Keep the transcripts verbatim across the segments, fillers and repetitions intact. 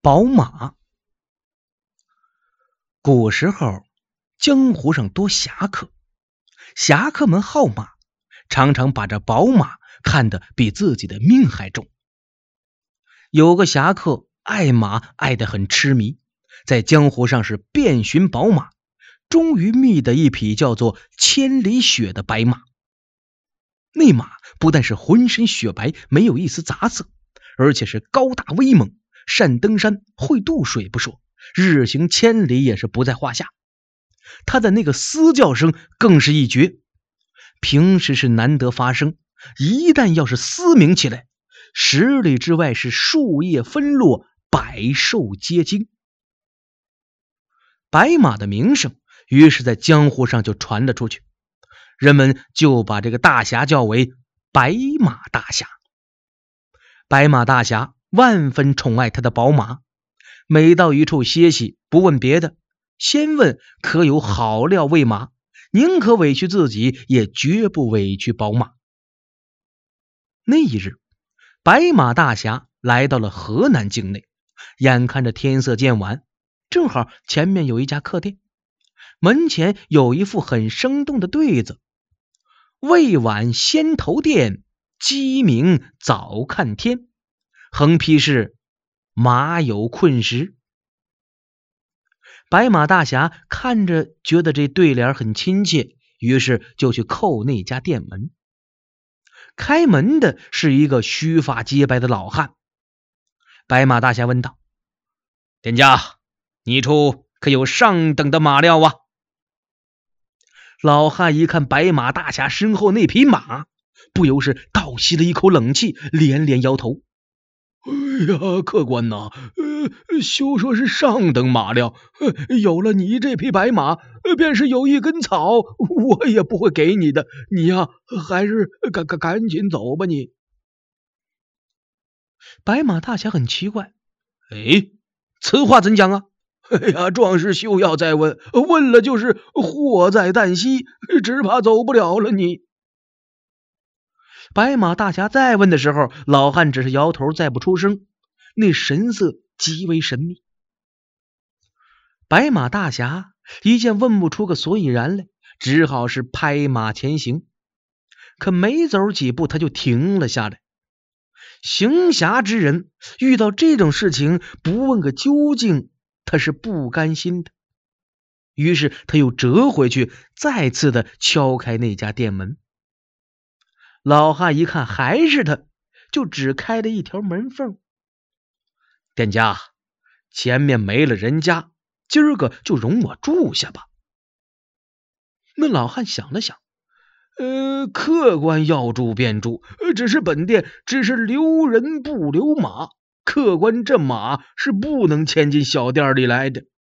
宝马。古时候，江湖上多侠客，侠客们好马，常常把这宝马看得比自己的命还重。有个侠客爱马爱得很痴迷，在江湖上是遍寻宝马，终于觅得一匹叫做千里雪的白马。那马不但是浑身雪白，没有一丝杂色，而且是高大威猛，善登山，会渡水不说，日行千里也是不在话下。他的那个嘶叫声更是一绝，平时是难得发声，一旦要是嘶鸣起来，十里之外是树叶纷落，百兽皆惊。白马的名声于是在江湖上就传了出去，人们就把这个大侠叫为白马大侠。白马大侠万分宠爱他的宝马，每到一处歇息，不问别的，先问可有好料喂马，宁可委屈自己，也绝不委屈宝马。那一日，白马大侠来到了河南境内，眼看着天色渐晚，正好前面有一家客店，门前有一副很生动的对子：未晚先投店，鸡鸣早看天，横批是马有困时。白马大侠看着觉得这对联很亲切，于是就去叩那家店门。开门的是一个须发洁白的老汉。白马大侠问道：店家，你处可有上等的马料啊？老汉一看白马大侠身后那匹马，不由是倒吸了一口冷气，连连摇头：哎呀，客官呐、呃，休说是上等马料，呃，有了你这匹白马，呃，便是有一根草，我也不会给你的。你呀、啊，还是赶赶赶紧走吧你。白马大侠很奇怪：哎，此话怎讲啊？哎呀，壮士休要再问，问了就是祸在旦夕，只怕走不了了你。白马大侠再问的时候，老汉只是摇头，再不出声，那神色极为神秘。白马大侠一见问不出个所以然来，只好是拍马前行。可没走几步，他就停了下来。行侠之人遇到这种事情不问个究竟，他是不甘心的。于是他又折回去，再次的敲开那家店门。老汉一看还是他，就只开了一条门缝。店家，前面没了人家，今儿个就容我住下吧。那老汉想了想，呃，客官要住便住，只是本店只是留人不留马，客官这马是不能牵进小店里来的。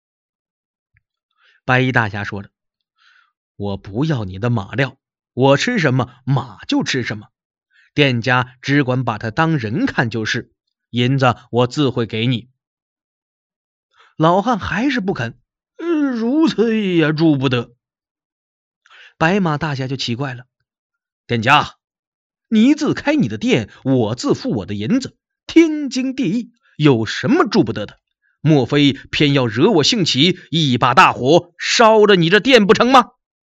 白衣大侠说了：我不要你的马料，我吃什么马就吃什么，店家只管把它当人看就是，银子我自会给你。老汉还是不肯，呃、如此也住不得。白马大侠就奇怪了：店家，你自开你的店，我自付我的银子，天经地义，有什么住不得的？莫非偏要惹我兴起，一把大火烧了你这店不成吗？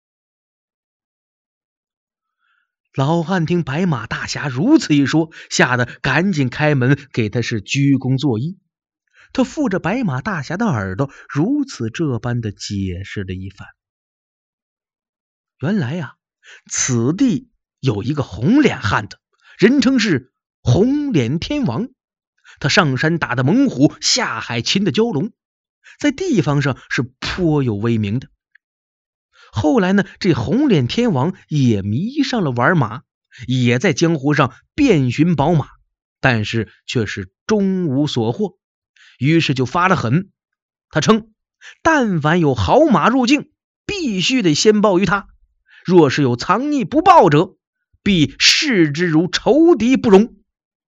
老汉听白马大侠如此一说，吓得赶紧开门给他是鞠躬作揖。他附着白马大侠的耳朵，如此这般的解释了一番。原来呀、啊，此地有一个红脸汉子，人称是红脸天王。他上山打的猛虎，下海擒的蛟龙，在地方上是颇有威名的。后来呢，这红脸天王也迷上了玩马，也在江湖上遍寻宝马，但是却是终无所获。于是就发了狠，他称但凡有好马入境，必须得先报于他，若是有藏匿不报者，必视之如仇敌不容。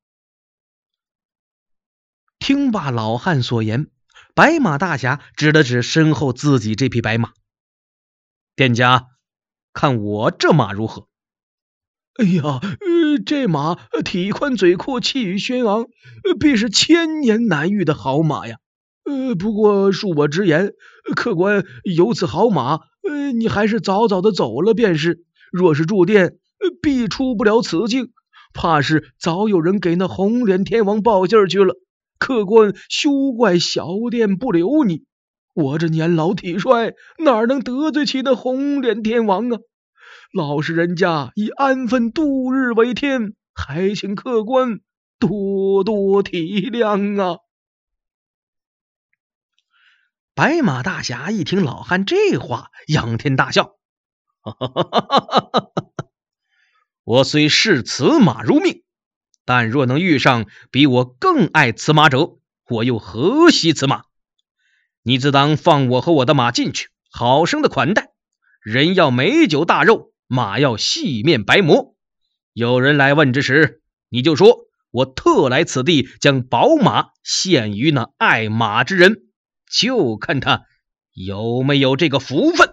听罢老汉所言，白马大侠指了指身后自己这匹白马：店家，看我这马如何？ 哎呀，呃，这马体宽嘴阔，气宇轩昂，呃必是千年难遇的好马呀。呃，不过恕我直言，客官有此好马，呃，你还是早早的走了便是。若是住店，呃必出不了此境，怕是早有人给那红脸天王报信去了。客官休怪小店不留你，我这年老体衰，哪能得罪起那红脸天王啊？老实人家以安分度日为天，还请客官多多体谅啊！白马大侠一听老汉这话，仰天大笑：“哈哈哈哈哈哈！我虽视此马如命，但若能遇上比我更爱此马者，我又何惜此马？你自当放我和我的马进去，好生的款待。人要美酒大肉，马要细面白馍。有人来问之时，你就说我特来此地将宝马献于那爱马之人，就看他有没有这个福分。”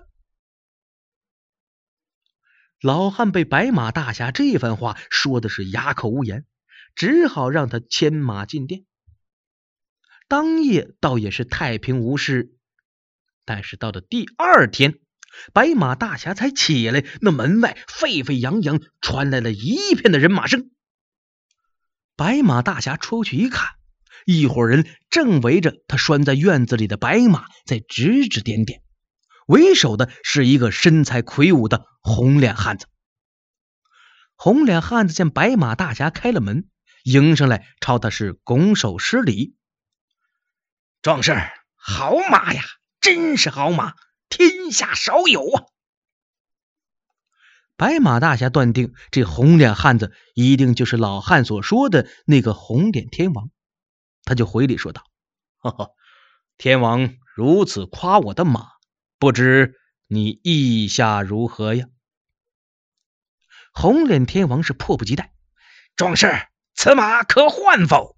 老汉被白马大侠这番话说的是哑口无言，只好让他牵马进店。当夜倒也是太平无事，但是到了第二天，白马大侠才起来，那门外沸沸扬扬传来了一片的人马声。白马大侠出去一看，一伙人正围着他拴在院子里的白马在指指点点，为首的是一个身材魁梧的红脸汉子。红脸汉子见白马大侠开了门，迎上来朝他是拱手施礼：“壮士，好马呀，真是好马，天下少有啊！”白马大侠断定这红脸汉子一定就是老汉所说的那个红脸天王，他就回礼说道：“呵呵，天王如此夸我的马，不知你意下如何呀？”红脸天王是迫不及待：“壮士，此马可换否？”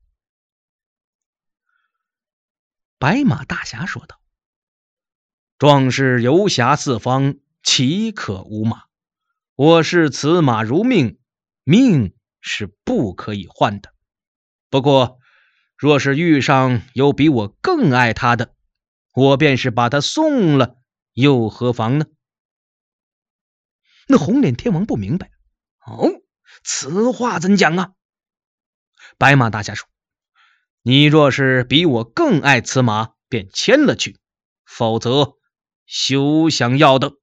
白马大侠说道：“壮士游侠四方，岂可无马？我视此马如命，命是不可以换的。不过若是遇上有比我更爱他的，我便是把他送了，又何妨呢？”那红脸天王不明白：“哦，此话怎讲啊？”白马大侠说：“你若是比我更爱此马，便牵了去，否则休想要的。”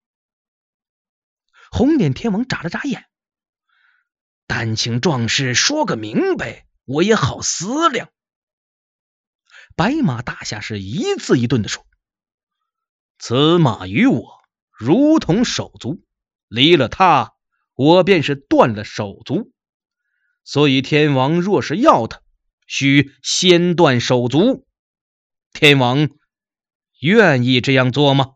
红脸天王眨了眨眼：“但请壮士说个明白，我也好思量。”白马大侠是一字一顿的说：“此马与我如同手足，离了他，我便是断了手足。所以天王若是要他，须先断手足。天王愿意这样做吗？”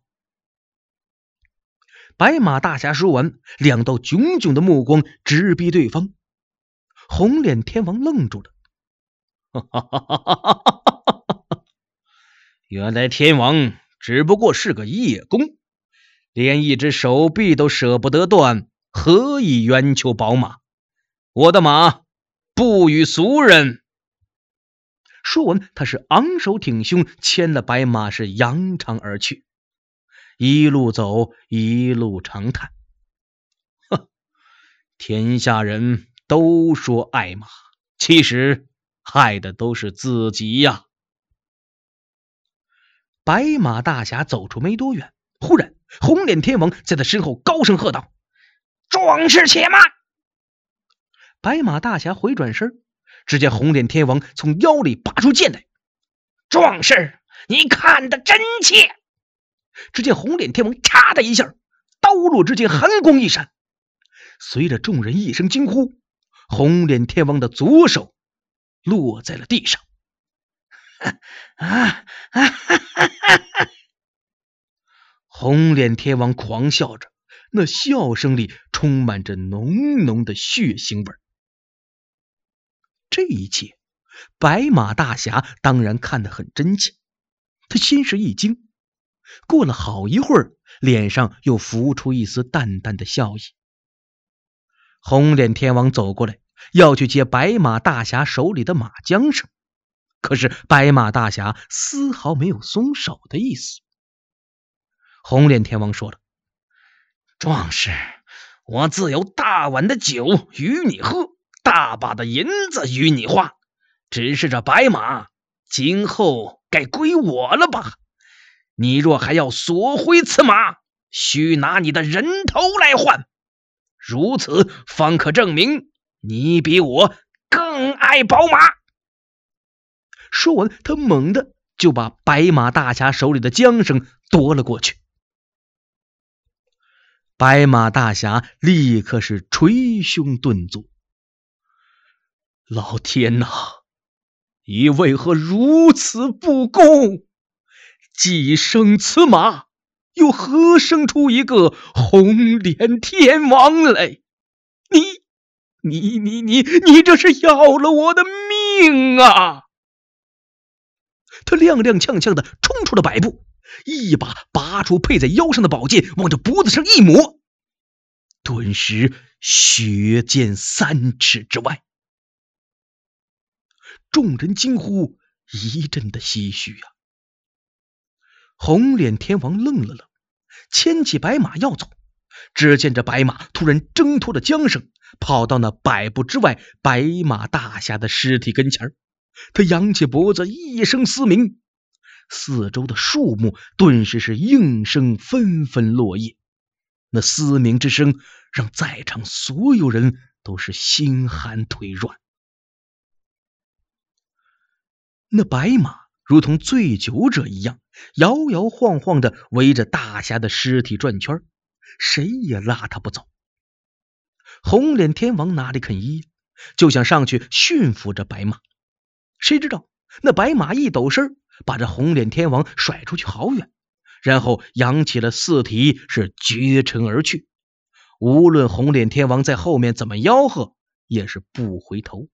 白马大侠说完，两道炯炯的目光直逼对方。红脸天王愣住了：“哈哈哈哈哈哈！原来天王只不过是个叶公，连一只手臂都舍不得断，何以冤求宝马？我的马不与俗人。”说完，他是昂首挺胸，牵了白马是扬长而去。一路走，一路长叹：“哼，天下人都说爱马，其实害的都是自己呀。”白马大侠走出没多远，忽然红脸天王在他身后高声喝道：“壮士且慢！”白马大侠回转身，只见红脸天王从腰里拔出剑来：“壮士，你看得真切！”只见红脸天王嚓的一下，刀落之间寒光一闪，随着众人一声惊呼，红脸天王的左手落在了地上。啊啊哈哈哈！红脸天王狂笑着，那笑声里充满着浓浓的血腥味。这一切，白马大侠当然看得很真切，他心事一惊。过了好一会儿，脸上又浮出一丝淡淡的笑意。 红脸天王走过来，要去接白马大侠手里的马缰绳，可是白马大侠丝毫没有松手的意思。红脸天王说了：“壮士，我自有大碗的酒与你喝，大把的银子与你花，只是这白马今后该归我了吧？你若还要索回此马，须拿你的人头来换，如此方可证明你比我更爱宝马。”说完，他猛地就把白马大侠手里的缰绳夺了过去。白马大侠立刻是捶胸顿足：“老天哪，你为何如此不公？既生此马，又何生出一个红脸天王来？你你你你你这是要了我的命啊！”他踉踉跄跄的冲出了百步，一把拔出配在腰上的宝剑，往这脖子上一抹，顿时血溅三尺之外。众人惊呼，一阵的唏嘘啊。红脸天王愣了愣，牵起白马要走，只见这白马突然挣脱了缰绳，跑到那百步之外白马大侠的尸体跟前。他扬起脖子，一声嘶鸣，四周的树木顿时是应声纷纷落叶。那嘶鸣之声让在场所有人都是心寒腿软。那白马如同醉酒者一样，摇摇晃晃的围着大侠的尸体转圈，谁也拉他不走。红脸天王哪里肯依，就想上去驯服这白马。谁知道那白马一抖身，把这红脸天王甩出去好远，然后扬起了四蹄，是绝尘而去。无论红脸天王在后面怎么吆喝，也是不回头。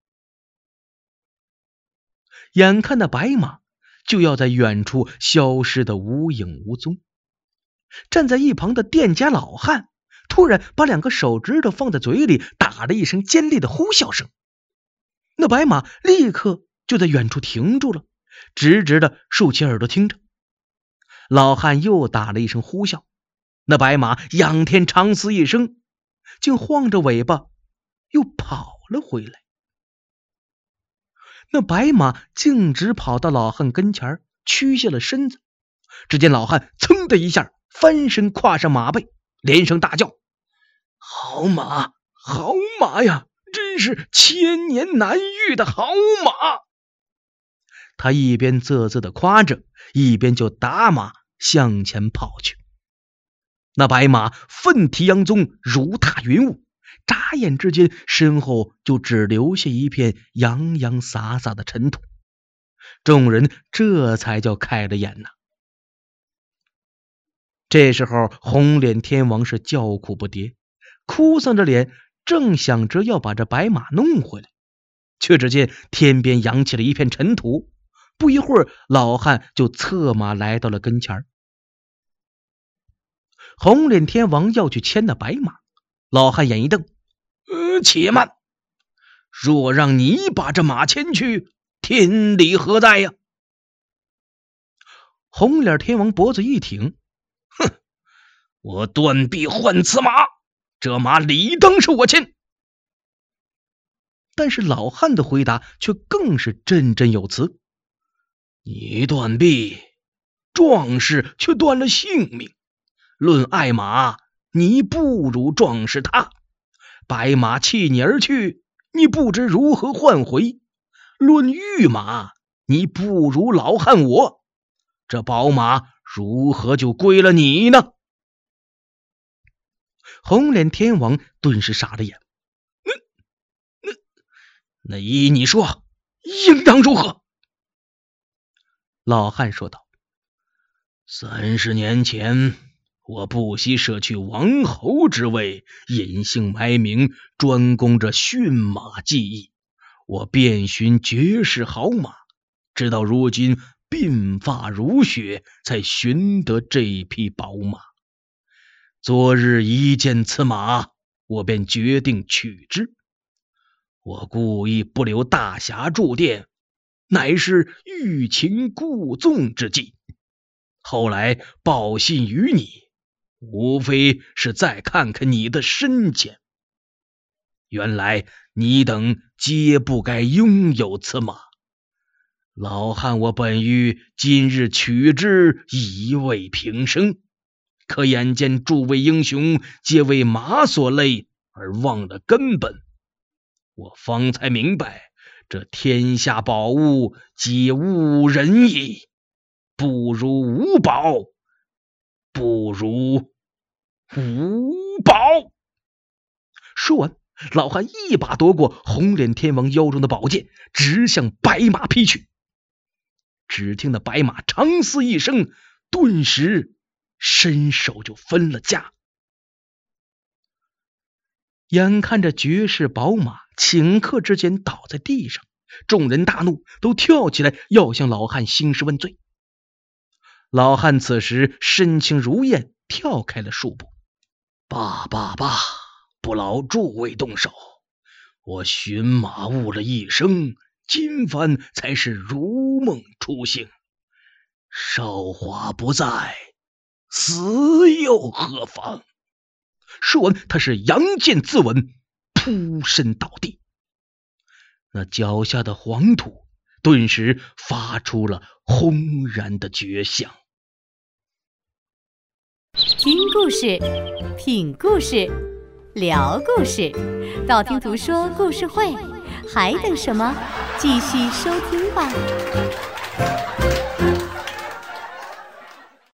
眼看那白马就要在远处消失的无影无踪，站在一旁的店家老汉突然把两个手指头放在嘴里，打了一声尖利的呼啸声。那白马立刻就在远处停住了，直直的竖起耳朵听着。老汉又打了一声呼啸，那白马仰天长嘶一声，竟晃着尾巴又跑了回来。那白马径直跑到老汉跟前，屈下了身子。只见老汉噌的一下翻身跨上马背，连声大叫：“好马，好马呀！真是千年难遇的好马！”他一边啧啧的夸着，一边就打马向前跑去。那白马奋蹄扬踪，如踏云雾，眨眼之间身后就只留下一片洋洋洒洒的尘土。众人这才叫开了眼呐。这时候红脸天王是叫苦不迭，哭丧着脸，正想着要把这白马弄回来，却只见天边扬起了一片尘土。不一会儿，老汉就策马来到了跟前。红脸天王要去牵那白马，老汉眼一瞪：“呃，且慢！若让你把这马牵去，天理何在呀？”红脸天王脖子一挺：“哼，我断臂换此马，这马理当是我牵。”但是老汉的回答却更是振振有词：“你断臂，壮士却断了性命。论爱马，你不如壮士他。白马弃你而去，你不知如何换回。论御马，你不如老汉我。这宝马如何就归了你呢？”红脸天王顿时傻了眼。那那那依你说，应当如何？老汉说道：“三十年前，我不惜舍去王侯之位，隐姓埋名，专攻这驯马技艺。我遍寻绝世好马，直到如今鬓发如雪，才寻得这匹宝马。昨日一见此马， 我便决定取之。我故意不留大侠住店，乃是欲擒故纵之计。后来报信于你，无非是再看看你的深浅。原来你等皆不该拥有此马，老汉我本欲今日取之，以慰平生。可眼见诸位英雄皆为马所累，而忘了根本，我方才明白，这天下宝物皆误人矣，不如无宝，不如无宝。说完，老汉一把夺过红脸天王腰中的宝剑，直向白马劈去。只听那白马长嘶一声，顿时伸手就分了家。眼看着绝世宝马顷刻之间倒在地上，众人大怒，都跳起来要向老汉兴师问罪。老汉此时身轻如燕，跳开了数步。罢罢罢，不劳诸位动手，我驯马误了一生，今番才是如梦初醒。少华不在，死又何妨？说完，他是扬剑自刎，扑身倒地。那脚下的黄土顿时发出了轰然的绝响。 听故事，品故事，聊故事，道听途说故事会，还等什么？继续收听吧。